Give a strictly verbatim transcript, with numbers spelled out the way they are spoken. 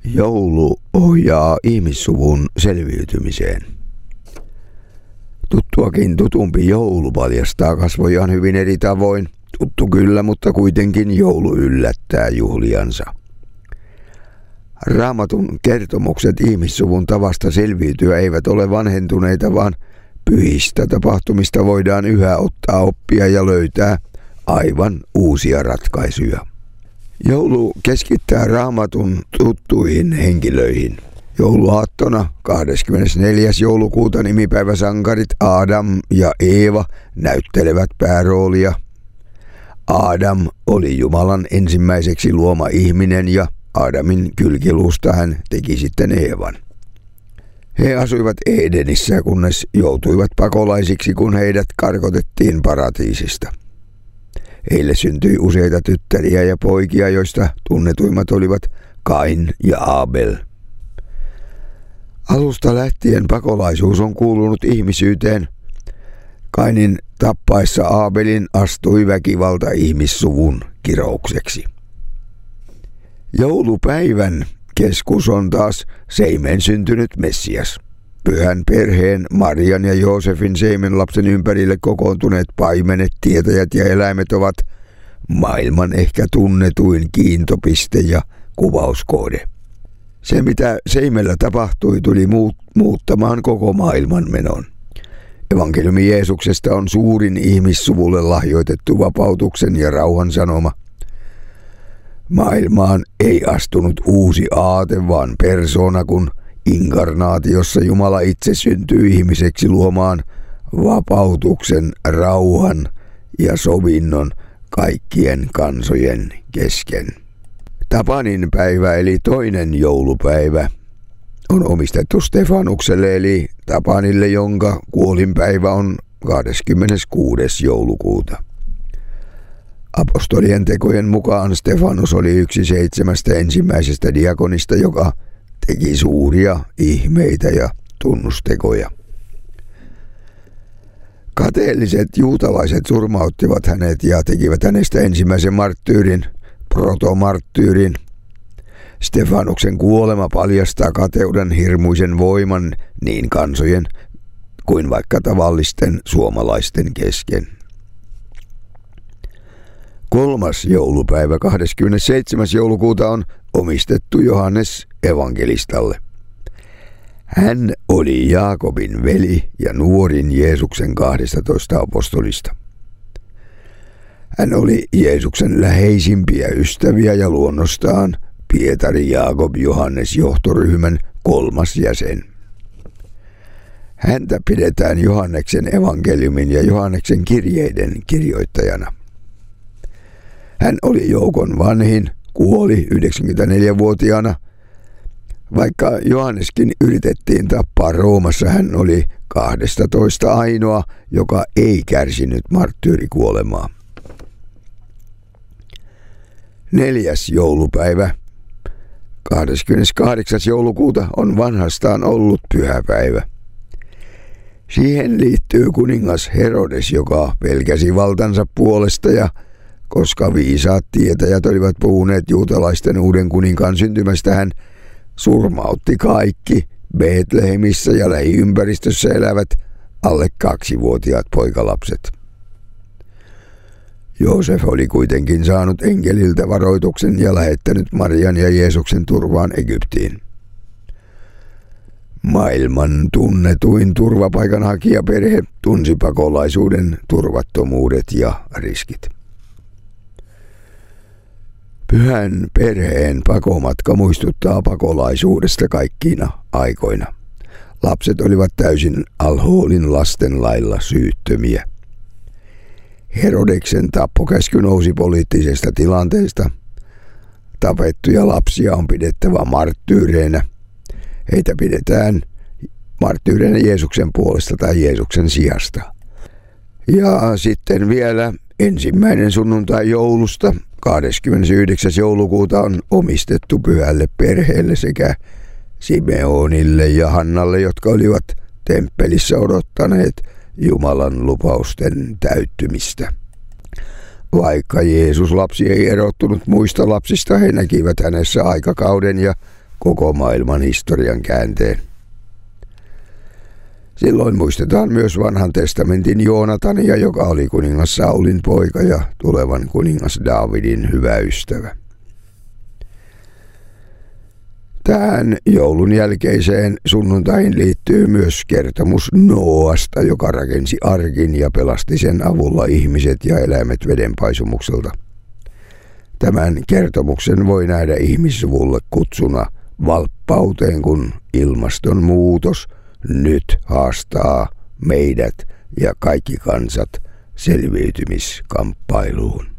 Joulu ohjaa ihmissuvun selviytymiseen. Tuttuakin tutumpi joulu paljastaa kasvojaan hyvin eri tavoin. Tuttu kyllä, mutta kuitenkin joulu yllättää juhliansa. Raamatun kertomukset ihmissuvun tavasta selviytyä eivät ole vanhentuneita, vaan pyhistä tapahtumista voidaan yhä ottaa oppia ja löytää aivan uusia ratkaisuja. Joulu keskittää Raamatun tuttuihin henkilöihin. Jouluaattona kahdeskymmenesneljäs joulukuuta nimipäiväsankarit Adam ja Eeva näyttelevät pääroolia. Adam oli Jumalan ensimmäiseksi luoma ihminen ja Adamin kylkiluusta hän teki sitten Eevan. He asuivat Edenissä, kunnes joutuivat pakolaisiksi, kun heidät karkotettiin paratiisista. Heille syntyi useita tyttäriä ja poikia, joista tunnetuimmat olivat Kain ja Abel. Alusta lähtien pakolaisuus on kuulunut ihmisyyteen. Kainin tappaessa Abelin astui väkivalta ihmissuvun kiroukseksi. Joulupäivän keskus on taas Seimen syntynyt Messias. Pyhän perheen Marian ja Joosefin Seimen lapsen ympärille kokoontuneet paimenet, tietäjät ja eläimet ovat maailman ehkä tunnetuin kiintopiste ja kuvauskohde. Se, mitä Seimellä tapahtui, tuli muut, muuttamaan koko maailman menon. Evankeliumi Jeesuksesta on suurin ihmissuvulle lahjoitettu vapautuksen ja rauhan sanoma. Maailmaan ei astunut uusi aate, vaan persoona, kun inkarnaatiossa Jumala itse syntyi ihmiseksi luomaan vapautuksen, rauhan ja sovinnon kaikkien kansojen kesken. Tapanin päivä eli toinen joulupäivä on omistettu Stefanukselle eli Tapanille, jonka kuolinpäivä on kahdeskymmeneskuudes joulukuuta. Apostolien tekojen mukaan Stefanus oli yksi seitsemästä ensimmäisestä diakonista, joka teki suuria ihmeitä ja tunnustekoja. Kateelliset juutalaiset surmauttivat hänet ja tekivät hänestä ensimmäisen marttyyrin, protomarttyyrin. Stefanuksen kuolema paljastaa kateuden hirmuisen voiman niin kansojen kuin vaikka tavallisten suomalaisten kesken. Kolmas joulupäivä, kahdeskymmenesseitsemäs joulukuuta, on omistettu Johannes evankelistalle. Hän oli Jaakobin veli ja nuorin Jeesuksen kahdestatoista apostolista. Hän oli Jeesuksen läheisimpiä ystäviä ja luonnostaan Pietari Jaakob Johannes johtoryhmän kolmas jäsen. Häntä pidetään Johanneksen evankeliumin ja Johanneksen kirjeiden kirjoittajana. Hän oli joukon vanhin, kuoli yhdeksänkymmentäneljävuotiaana. Vaikka Johanneskin yritettiin tappaa Roomassa, hän oli kahdestatoista ainoa, joka ei kärsinyt marttyyrikuolemaa. Neljäs joulupäivä, kahdeskymmeneskahdeksas joulukuuta, on vanhastaan ollut pyhäpäivä. Siihen liittyy kuningas Herodes, joka pelkäsi valtansa puolesta ja koska viisaat tietäjät olivat puhuneet juutalaisten uuden kuninkaan syntymästä, hän surmautti kaikki Betlehemissä ja lähiympäristössä elävät alle kaksivuotiaat poikalapset. Joosef oli kuitenkin saanut enkeliltä varoituksen ja lähettänyt Marian ja Jeesuksen turvaan Egyptiin. Maailman tunnetuin turvapaikanhakijaperhe tunsi pakolaisuuden turvattomuudet ja riskit. Pyhän perheen pakomatka muistuttaa pakolaisuudesta kaikkina aikoina. Lapset olivat täysin alhoolin lasten lailla syyttömiä. Herodeksen tappokäsky nousi poliittisesta tilanteesta. Tapettuja lapsia on pidettävä marttyyreinä. Heitä pidetään marttyyreinä Jeesuksen puolesta tai Jeesuksen sijasta. Ja sitten vielä ensimmäinen sunnuntai joulusta, kahdeskymmenesyhdeksäs joulukuuta, on omistettu pyhälle perheelle sekä Simeonille ja Hannalle, jotka olivat temppelissä odottaneet Jumalan lupausten täyttymistä. Vaikka Jeesus lapsi ei erottunut muista lapsista, he näkivät hänessä aikakauden ja koko maailman historian käänteen. Silloin muistetaan myös vanhan testamentin Joonatania, joka oli kuningas Saulin poika ja tulevan kuningas Daavidin hyvä ystävä. Tähän joulun jälkeiseen sunnuntaihin liittyy myös kertomus Nooasta, joka rakensi arkin ja pelasti sen avulla ihmiset ja eläimet vedenpaisumukselta. Tämän kertomuksen voi nähdä ihmissuvulle kutsuna valppauteen, kun ilmastonmuutos nyt haastaa meidät ja kaikki kansat selviytymiskamppailuun.